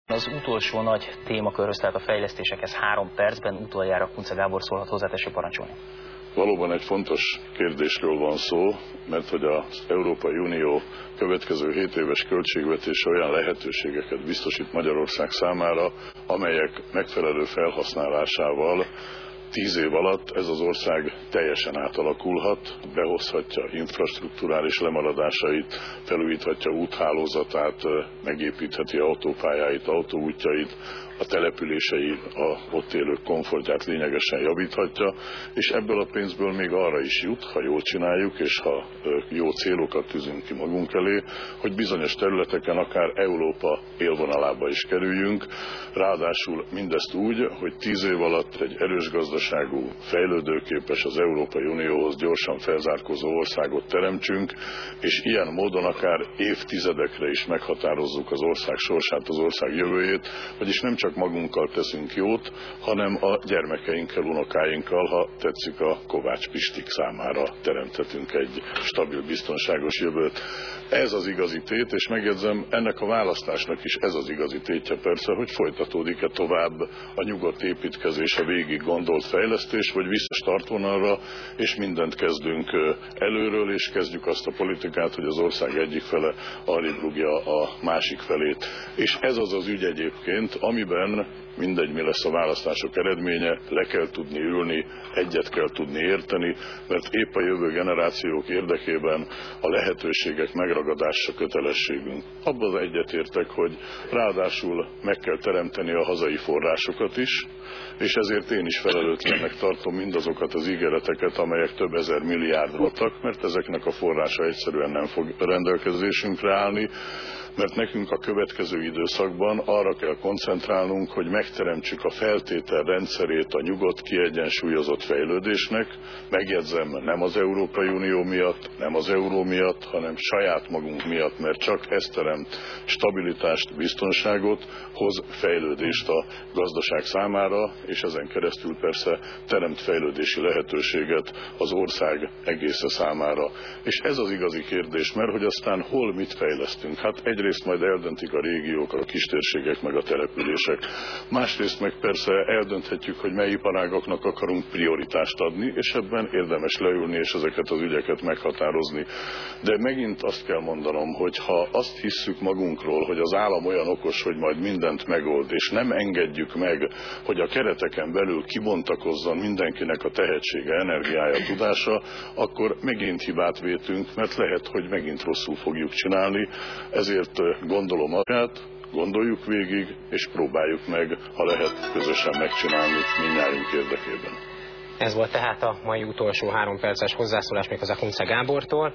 Az utolsó nagy témakörhöz, tehát a fejlesztésekhez 3 percben utoljára Kunce Gábor szólhat hozzá, tessék parancsolni. Valóban egy fontos kérdésről van szó, mert hogy az Európai Unió következő 7 éves költségvetése olyan lehetőségeket biztosít Magyarország számára, amelyek megfelelő felhasználásával 10 év alatt ez az ország teljesen átalakulhat, behozhatja infrastrukturális lemaradásait, felújíthatja úthálózatát, megépítheti autópályáit, autóútjait, a települései, a ott élők komfortját lényegesen javíthatja, és ebből a pénzből még arra is jut, ha jól csináljuk, és ha jó célokat tűzünk ki magunk elé, hogy bizonyos területeken akár Európa élvonalába is kerüljünk, ráadásul mindezt úgy, hogy 10 év alatt egy erős gazdaságú, fejlődőképes, az Európai Unióhoz gyorsan felzárkózó országot teremtsünk, és ilyen módon akár évtizedekre is meghatározzuk az ország sorsát, az ország jövőjét, vagyis nem csak magunkkal teszünk jót, hanem a gyermekeinkkel, unokáinkkal, ha tetszik, a Kovács Pistik számára teremthetünk egy stabil, biztonságos jövőt. Ez az igazi tét, és megjegyzem, ennek a választásnak is ez az igazi tétje persze, hogy folytatódik-e tovább a nyugodt építkezés, a végig gondolt fejlesztés, vagy vissza startvonalra, és mindent kezdünk előről, és kezdjük azt a politikát, hogy az ország egyik fele arrébb rúgja a másik felét. És ez az az ügy egyébként, amiben mindegy, mi lesz a választások eredménye, le kell tudni ülni, egyet kell tudni érteni, mert épp a jövő generációk érdekében a lehetőségek megragadása kötelességünk. Abban egyetértek, hogy ráadásul meg kell teremteni a hazai forrásokat is, és ezért én is felelőtlennek tartom mindazokat az ígéreteket, amelyek több ezer milliárd voltak, mert ezeknek a forrása egyszerűen nem fog rendelkezésünkre állni, mert nekünk a következő időszakban arra kell koncentrálnunk, hogy megteremtsük a feltételrendszerét a nyugodt, kiegyensúlyozott fejlődésnek. Megjegyzem, nem az Európai Unió miatt, nem az euró miatt, hanem saját magunk miatt, mert csak ez teremt stabilitást, biztonságot, hoz fejlődést a gazdaság számára, és ezen keresztül persze teremt fejlődési lehetőséget az ország egésze számára. És ez az igazi kérdés, mert hogy aztán hol mit fejlesztünk? Hát egyrészt majd eldöntik a régiók, a kistérségek, meg a települések. Másrészt meg persze eldönthetjük, hogy mely iparágaknak akarunk prioritást adni, és ebben érdemes leülni és ezeket az ügyeket meghatározni. De megint azt kell mondanom, hogy ha azt hisszük magunkról, hogy az állam olyan okos, hogy majd mindent megold, és nem engedjük meg, hogy a kereteken belül kibontakozzon mindenkinek a tehetsége, energiája, tudása, akkor megint hibát vétünk, mert lehet, hogy megint rosszul fogjuk csinálni. Ezért gondolom magát, gondoljuk végig, és próbáljuk meg, ha lehet, közösen megcsinálni mindnyájunk érdekében. Ez volt tehát a mai utolsó 3 perces hozzászólás méghozzá Kunce Gábortól.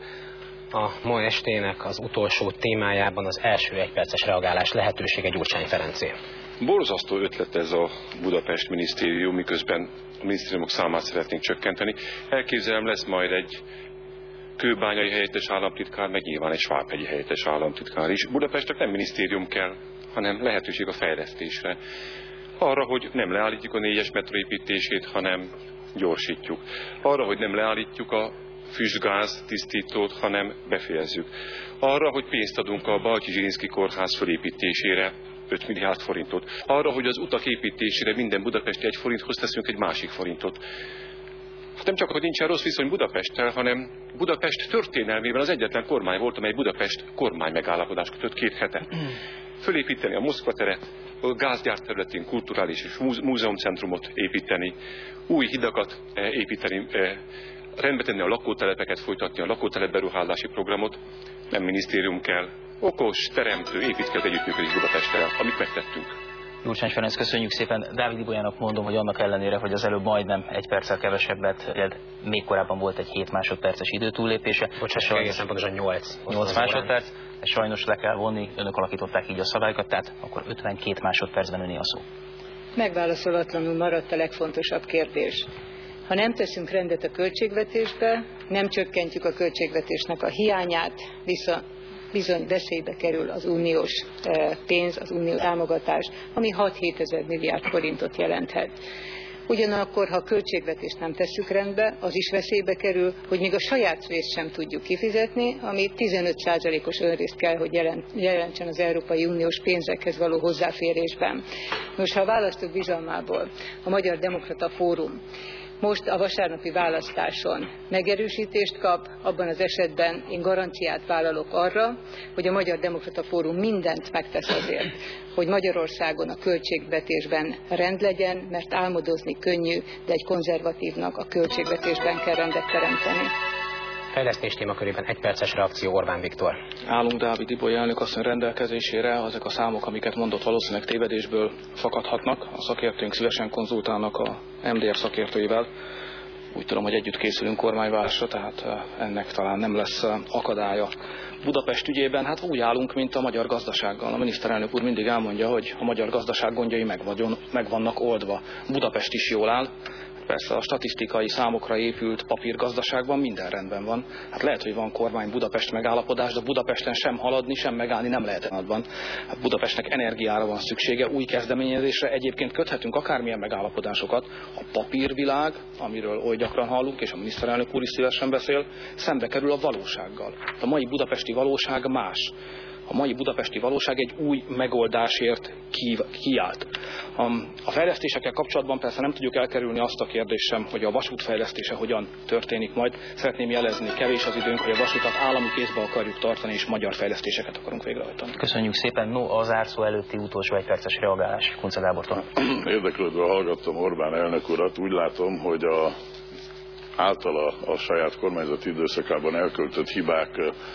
A ma estének az utolsó témájában az első 1 perces reagálás lehetősége Gyurcsány Ferencé. Borzasztó ötlet ez a Budapest minisztérium, miközben a minisztériumok számát szeretnénk csökkenteni. Elképzelem, lesz majd egy kőbányai helyettes államtitkár, meg nyilván egy svábhegyi helyettes államtitkár is. Budapestnek nem minisztérium kell, hanem lehetőség a fejlesztésre. Arra, hogy nem leállítjuk a 4-es metró építését, hanem gyorsítjuk. Arra, hogy nem leállítjuk a füstgáz tisztítót, hanem befejezzük. Arra, hogy pénzt adunk a Balcsi-Zsilinszky kórház fölépítésére, 5 milliárd forintot. Arra, hogy az utak építésére minden budapesti 1 forinthoz teszünk egy másik forintot. Hát nem csak, hogy nincsen rossz viszony Budapesttel, hanem Budapest történelmében az egyetlen kormány volt, amely Budapest kormány megállapodást kötött 2 hete. Fölépíteni a Moszkva teret, a gázgyár területén kulturális és múzeumcentrumot építeni, új hidakat építeni, rendbe tenni a lakótelepeket, folytatni a lakótelepberuházási programot. Nem minisztérium kell, okos, teremtő, építkező együttműködés Budapesttel, amit megtettünk. Gyurcsány Ferenc, köszönjük szépen. Dávid Ibolyanak mondom, hogy annak ellenére, hogy az előbb majdnem 1 perccel kevesebbet, még korábban volt egy 7 másodperces időtúllépése. Bocsánat, egészen pontosan 8 másodperc. Sajnos le kell vonni, önök alakították így a szabályokat, tehát akkor 52 másodpercben öné a szó. Megválaszolatlanul maradt a legfontosabb kérdés. Ha nem teszünk rendet a költségvetésbe, nem csökkentjük a költségvetésnek a hiányát, bizony veszélybe kerül az uniós pénz, az uniós támogatás, ami 6-7 ezer milliárd forintot jelenthet. Ugyanakkor, ha a költségvetést nem tesszük rendbe, az is veszélybe kerül, hogy még a saját részt sem tudjuk kifizetni, ami 15%-os önrészt kell, hogy jelentsen az Európai Uniós pénzekhez való hozzáférésben. Nos, ha a választók bizalmából a Magyar Demokrata Fórum most a vasárnapi választáson megerősítést kap, abban az esetben én garanciát vállalok arra, hogy a Magyar Demokrata Fórum mindent megtesz azért, hogy Magyarországon a költségvetésben rend legyen, mert álmodozni könnyű, de egy konzervatívnak a költségvetésben kell rendet teremteni. Fejlesztés témakörében 1 perces reakció, Orbán Viktor. Állunk Dávid Ibolya elnök asszony rendelkezésére, ezek a számok, amiket mondott, valószínűleg tévedésből fakadhatnak. A szakértőnk szívesen konzultálnak a MDF szakértőivel. Úgy tudom, hogy együtt készülünk kormányváltásra, tehát ennek talán nem lesz akadálya. Budapest ügyében hát úgy állunk, mint a magyar gazdasággal. A miniszterelnök úr mindig elmondja, hogy a magyar gazdaság gondjai meg vannak oldva. Budapest is jól áll. Persze a statisztikai számokra épült papírgazdaságban minden rendben van. Hát lehet, hogy van kormány Budapest megállapodás, de Budapesten sem haladni, sem megállni nem lehet ebben. Hát Budapestnek energiára van szüksége, új kezdeményezésre. Egyébként köthetünk akármilyen megállapodásokat. A papírvilág, amiről oly gyakran hallunk, és a miniszterelnök úr is szívesen beszél, szembe kerül a valósággal. A mai budapesti valóság más. A mai budapesti valóság egy új megoldásért kiállt. A fejlesztésekkel kapcsolatban persze nem tudjuk elkerülni azt a kérdést sem, hogy a vasút fejlesztése hogyan történik majd. Szeretném jelezni, kevés az időnk, hogy a vasutat állami kézbe akarjuk tartani, és magyar fejlesztéseket akarunk végrehajtani. Köszönjük szépen. No, az zárszó előtti utolsó 1 perces reagálás Kunce Gábortól. Érdeklődve hallgattam Orbán elnök urat, úgy látom, hogy általa a saját kormányzati időszakában elköltött hibák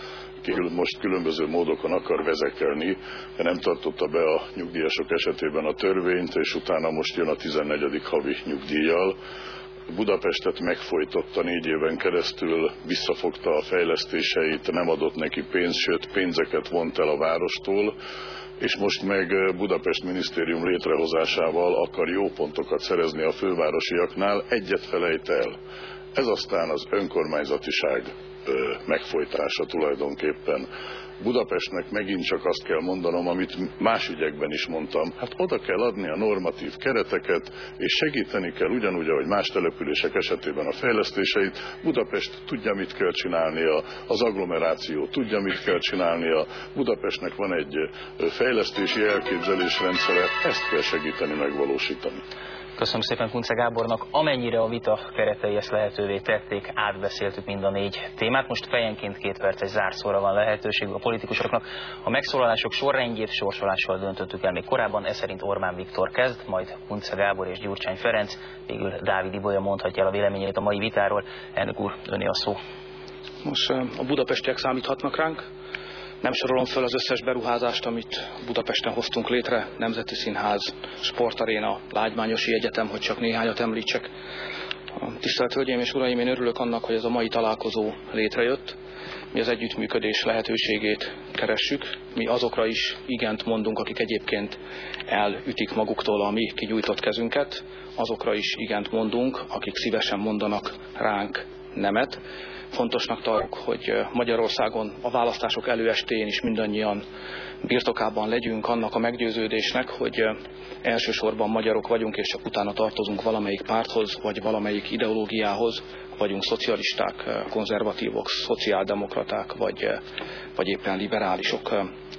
most különböző módokon akar vezekelni, de nem tartotta be a nyugdíjasok esetében a törvényt, és utána most jön a 14. havi nyugdíjjal. Budapestet megfojtotta 4 éven keresztül, visszafogta a fejlesztéseit, nem adott neki pénzt, sőt pénzeket vont el a várostól, és most meg Budapest minisztérium létrehozásával akar jó pontokat szerezni a fővárosiaknál, egyet felejt el. Ez aztán az önkormányzatiság megfojtása tulajdonképpen. Budapestnek megint csak azt kell mondanom, amit más ügyekben is mondtam, hát oda kell adni a normatív kereteket, és segíteni kell ugyanúgy, ahogy más települések esetében a fejlesztéseit. Budapest tudja, mit kell csinálnia, az agglomeráció tudja, mit kell csinálnia, Budapestnek van egy fejlesztési elképzelésrendszere, ezt kell segíteni megvalósítani. Köszönöm szépen Kunce Gábornak. Amennyire a vita keretei ezt lehetővé tették, átbeszéltük mind a 4 témát. Most fejenként 2 perces zárszóra van lehetőség a politikusoknak. A megszólalások sorrendjét sorsolással döntöttük el még korábban, ez szerint Orbán Viktor kezd, majd Kunce Gábor és Gyurcsány Ferenc, végül Dávid Ibolya mondhatja el a véleményét a mai vitáról. Elnök úr, öné a szó. Most a budapestiek számíthatnak ránk. Nem sorolom föl az összes beruházást, amit Budapesten hoztunk létre, Nemzeti Színház, Sportaréna, Lágymányosi Egyetem, hogy csak néhányat említsek. Tisztelt Hölgyeim és Uraim, én örülök annak, hogy ez a mai találkozó létrejött. Mi az együttműködés lehetőségét keressük. Mi azokra is igent mondunk, akik egyébként elütik maguktól a mi kinyújtott kezünket. Azokra is igent mondunk, akik szívesen mondanak ránk nemet. Fontosnak tartjuk, hogy Magyarországon a választások előestén is mindannyian birtokában legyünk annak a meggyőződésnek, hogy elsősorban magyarok vagyunk, és csak utána tartozunk valamelyik párthoz, vagy valamelyik ideológiához, vagyunk szocialisták, konzervatívok, szociáldemokraták, vagy éppen liberálisok.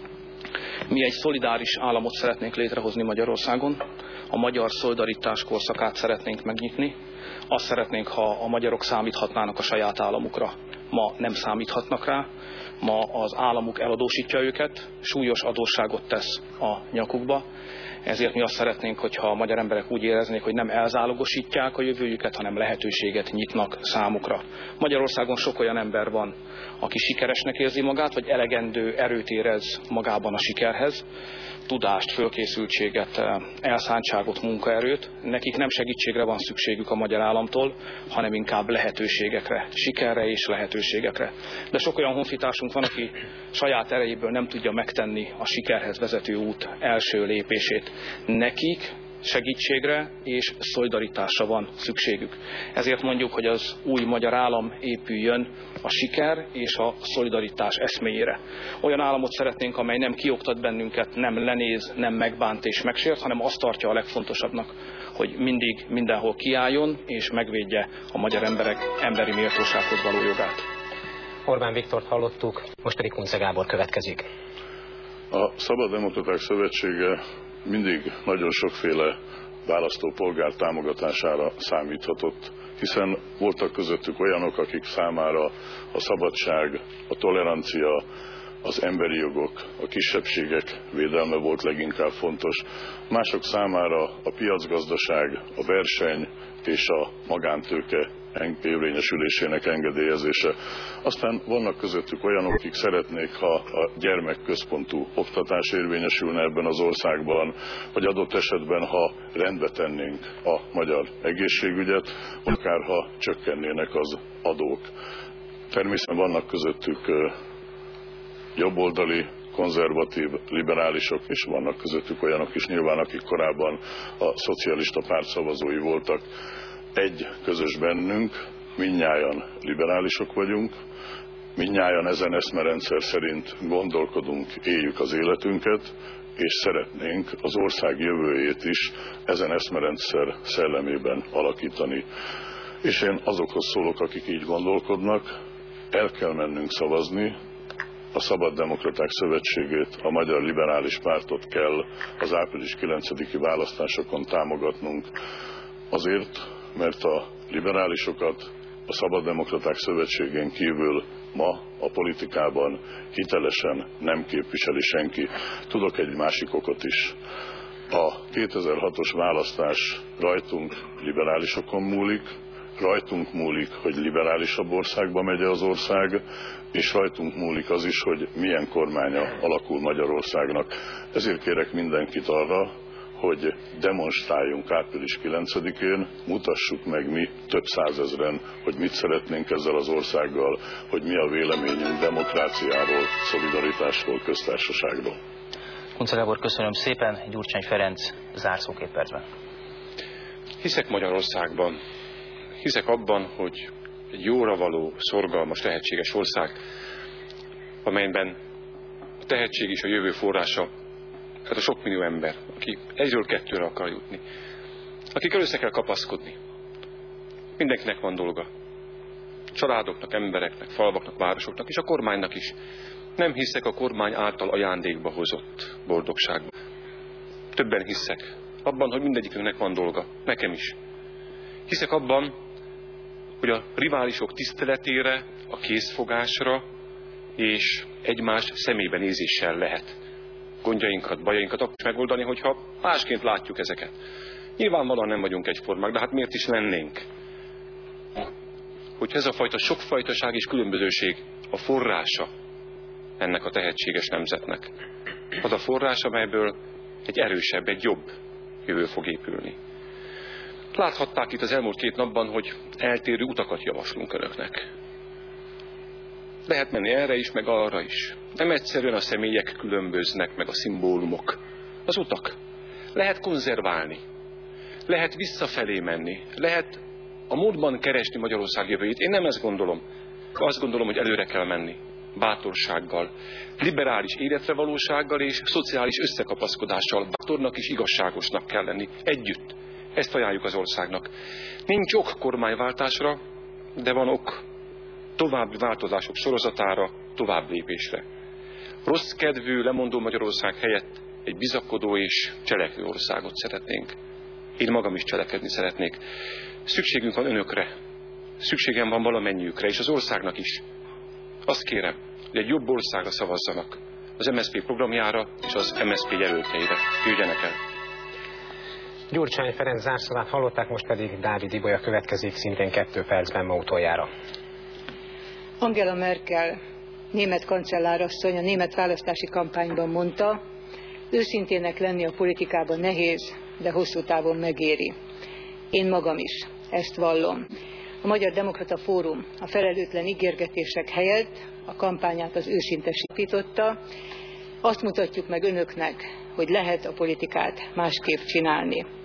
Mi egy szolidáris államot szeretnénk létrehozni Magyarországon, a magyar szolidaritás korszakát szeretnénk megnyitni. Azt szeretnénk, ha a magyarok számíthatnának a saját államukra. Ma nem számíthatnak rá, ma az államuk eladósítja őket, súlyos adósságot tesz a nyakukba. Ezért mi azt szeretnénk, hogyha a magyar emberek úgy éreznék, hogy nem elzálogosítják a jövőjüket, hanem lehetőséget nyitnak számukra. Magyarországon sok olyan ember van, aki sikeresnek érzi magát, vagy elegendő erőt érez magában a sikerhez, tudást, fölkészültséget, elszántságot, munkaerőt. Nekik nem segítségre van szükségük a magyar államtól, hanem inkább lehetőségekre, sikerre és lehetőségekre. De sok olyan honfitársunk van, aki saját erejéből nem tudja megtenni a sikerhez vezető út első lépését. Nekik segítségre és szolidaritásra van szükségük. Ezért mondjuk, hogy az új magyar állam épüljön a siker és a szolidaritás eszméjére. Olyan államot szeretnénk, amely nem kioktat bennünket, nem lenéz, nem megbánt és megsért, hanem azt tartja a legfontosabbnak, hogy mindig mindenhol kiálljon és megvédje a magyar emberek emberi méltósághoz való jogát. Orbán Viktort hallottuk, most pedig Kunce Gábor következik. A Szabad Demokraták Szövetsége mindig nagyon sokféle választópolgár támogatására számíthatott, hiszen voltak közöttük olyanok, akik számára a szabadság, a tolerancia, az emberi jogok, a kisebbségek védelme volt leginkább fontos. Mások számára a piacgazdaság, a verseny és a magántőke érvényesülésének engedélyezése. Aztán vannak közöttük olyanok, akik szeretnék, ha a gyermekközpontú oktatás érvényesülne ebben az országban, vagy adott esetben, ha rendbe tennénk a magyar egészségügyet, akár ha csökkennének az adók. Természetesen vannak közöttük jobboldali, konzervatív, liberálisok, és vannak közöttük olyanok is nyilván, akik korábban a szocialista párt szavazói voltak. Egy közös bennünk, mindnyájan liberálisok vagyunk, mindnyájan ezen eszmerendszer szerint gondolkodunk, éljük az életünket, és szeretnénk az ország jövőjét is ezen eszmerendszer szellemében alakítani. És én azokhoz szólok, akik így gondolkodnak, el kell mennünk szavazni, a Szabad Demokraták Szövetségét, a Magyar Liberális Pártot kell az április 9-i választásokon támogatnunk. Azért, mert a liberálisokat a Szabad Demokraták Szövetségén kívül ma a politikában hitelesen nem képviseli senki. Tudok egy másik okot is. A 2006-os választás rajtunk, liberálisokon múlik, rajtunk múlik, hogy liberálisabb országba megy az ország, és rajtunk múlik az is, hogy milyen kormánya alakul Magyarországnak. Ezért kérek mindenkit arra, hogy demonstráljunk április 9-én, mutassuk meg mi több százezren, hogy mit szeretnénk ezzel az országgal, hogy mi a véleményünk demokráciáról, szolidaritásról, köztársaságról. Kunce Gábor, köszönöm szépen. Gyurcsány Ferenc, zárszó 2 percben. Hiszek Magyarországban. Hiszek abban, hogy egy jóra való, szorgalmas, tehetséges ország, amelyben a tehetség és a jövő forrása, hát a sok millió ember, aki 1-2-re akar jutni, akikkel össze kell kapaszkodni. Mindenkinek van dolga. Családoknak, embereknek, falvaknak, városoknak, és a kormánynak is. Nem hiszek a kormány által ajándékba hozott boldogságban. Többen hiszek abban, hogy mindegyikünknek van dolga. Nekem is. Hiszek abban, hogy a riválisok tiszteletére, a készfogásra és egymás szemébe nézéssel lehet gondjainkat, bajainkat akkor megoldani, hogyha másként látjuk ezeket. Nyilvánvalóan nem vagyunk egyformák, de hát miért is lennénk? Hogy ez a fajta sokfajtaság és különbözőség a forrása ennek a tehetséges nemzetnek. Az a forrás, amelyből egy erősebb, egy jobb jövő fog épülni. Láthatták itt az elmúlt 2 napban, hogy eltérő utakat javaslunk önöknek. Lehet menni erre is, meg arra is. Nem egyszerűen a személyek különböznek, meg a szimbólumok. Az utak. Lehet konzerválni. Lehet visszafelé menni. Lehet a múltban keresni Magyarország jövőjét. Én nem ezt gondolom. Azt gondolom, hogy előre kell menni. Bátorsággal, liberális életrevalósággal és szociális összekapaszkodással. Bátornak és igazságosnak kell lenni. Együtt. Ezt ajánljuk az országnak. Nincs ok kormányváltásra, de van ok további változások sorozatára, tovább lépésre. Rossz kedvű, lemondó Magyarország helyett egy bizakodó és cselekvő országot szeretnénk. Én magam is cselekedni szeretnék. Szükségünk van önökre. Szükségem van valamennyiükre, és az országnak is. Azt kérem, hogy egy jobb országra szavazzanak. Az MSZP programjára és az MSZP jelöltjeire. Jöjjenek el! Gyurcsány Ferenc zárszavát hallották, most pedig Dávid Ibolya következik szintén 2 percben ma utoljára. Angela Merkel, német kancellárasszony a német választási kampányban mondta, őszintének lenni a politikában nehéz, de hosszú távon megéri. Én magam is ezt vallom. A Magyar Demokrata Fórum a felelőtlen ígérgetések helyett a kampányát az őszintesította. Azt mutatjuk meg önöknek, hogy lehet a politikát másképp csinálni.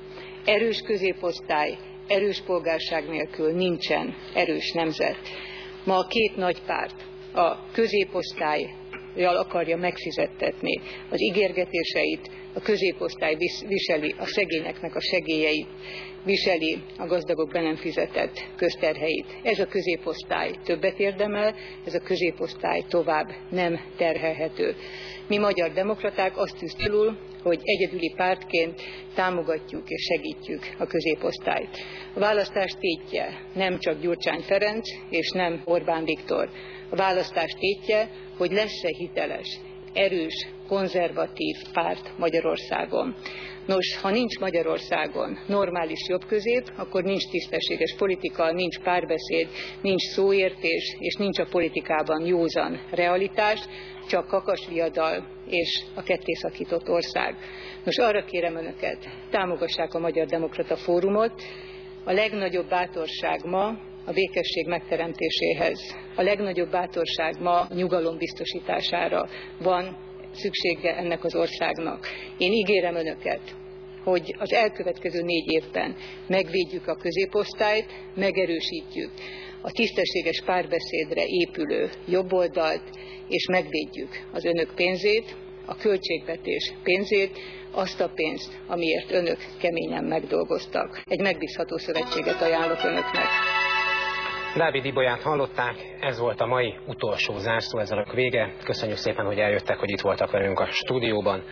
Erős középosztály, erős polgárság nélkül nincsen erős nemzet. Ma a két nagy párt a középosztályjal akarja megfizettetni az ígérgetéseit, a középosztály viseli a szegényeknek a segélyeit, viseli a gazdagok be nem fizetett közterheit. Ez a középosztály többet érdemel, ez a középosztály tovább nem terhelhető. Mi magyar demokraták azt tűztük, hogy egyedüli pártként támogatjuk és segítjük a középosztályt. A választás tétje nem csak Gyurcsány Ferenc és nem Orbán Viktor. A választás tétje, hogy lesz-e hiteles, erős, konzervatív párt Magyarországon. Nos, ha nincs Magyarországon normális jobbközép, akkor nincs tisztességes politika, nincs párbeszéd, nincs szóértés, és nincs a politikában józan realitás, csak kakasviadal és a kettészakított ország. Nos, arra kérem önöket, támogassák a Magyar Demokrata Fórumot. A legnagyobb bátorság ma a békesség megteremtéséhez, a legnagyobb bátorság ma a nyugalom biztosítására van szüksége ennek az országnak. Én ígérem önöket, hogy az elkövetkező 4 évben megvédjük a középosztályt, megerősítjük a tisztességes párbeszédre épülő jobboldalt, és megvédjük az önök pénzét, a költségvetés pénzét, azt a pénzt, amiért önök keményen megdolgoztak. Egy megbízható szövetséget ajánlok önöknek. Dávid Ibolyát hallották, ez volt a mai utolsó zárszó, ez a vége. Köszönjük szépen, hogy eljöttek, hogy itt voltak velünk a stúdióban.